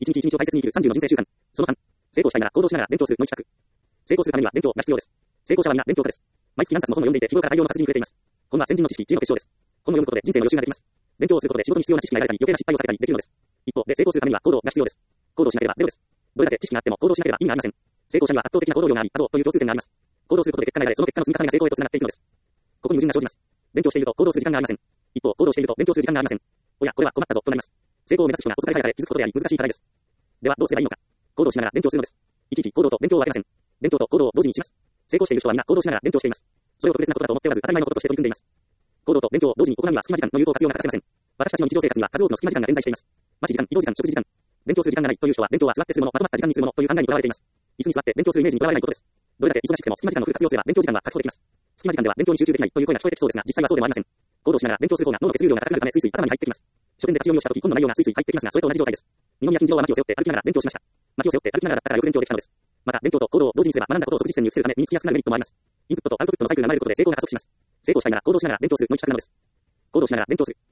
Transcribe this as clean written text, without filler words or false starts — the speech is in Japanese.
日一日を大切に生きる30の人生習慣。その3、成功したいなら行動しながら勉強するの100。成功するためには勉強が必要です。成功者は皆勉強家です。毎月何冊も本を読んでいて日頃から大量の活字に触れています。本は先人の知識、知恵の結晶です。本を読むことで人生の予習ができます。勉強をすることで仕事に必要な知識が得られたり、余計な失敗を避けたりできるのです。一方で成功するためには行動が必要です。行動しなければゼロです。どれだけ知識があっても行動しなければ意味がありません。成功者には圧倒的な行動量があり、という共通点があります。行動することで結果が得られ、その結果の積み重ねが成功へとつながっていくのです。ここに矛盾が生じます。勉強していると行動する時間がありません。一方、行動していると勉強する時間がありません。おや、これは困ったぞ、となります。成功を目指す人が遅かれ早かれ気づくことであり、難しい課題です。では、どうすればいいのか。行動しながら勉強するのです。いちいち行動と勉強を分けません。勉強と行動を同時にします。成功している人は皆行動しながら勉強しています。それを特別なことだと思っておらず、当たり前のこととして取り組んでいます。行動と勉強を同時に行うには隙間時間の有効活用が欠かせません。私たちの日常生活には数多くの隙間時間が点在しています。待ち時間、移動時間、食事時間。勉強する時間がないという人は、勉強は座ってするもの、まとまった時間にするものという考えにとらわれています。椅子に座って勉強するイメージにとらわれないことです。どれだけ忙しくても隙間時間のフル活用すれば勉強時間は確保できます。隙間時間では勉強に集中できないという声が聞こえてきそうですが、実際はそうでもありません。行動しながら勉強する方が脳の血流量が高くなるため、スイスイ頭に入ってきます。書店で立ち読みをしたとき、本の内容がスイスイ入ってきますが、それと同じ状態です。二宮金次郎は薪を背負って歩きながら勉強しました。薪を背負って歩きながらだったからよく勉強できたのです。また、勉強と行動を同時にすれば学んだことを即実践に移せるため身につきやすくなるメリットもあります。インプットとアウトプットのサイクルが生まれることで成功が加速します。成功したいなら行動しながら勉強するの一択なのです。行動しながら勉強する。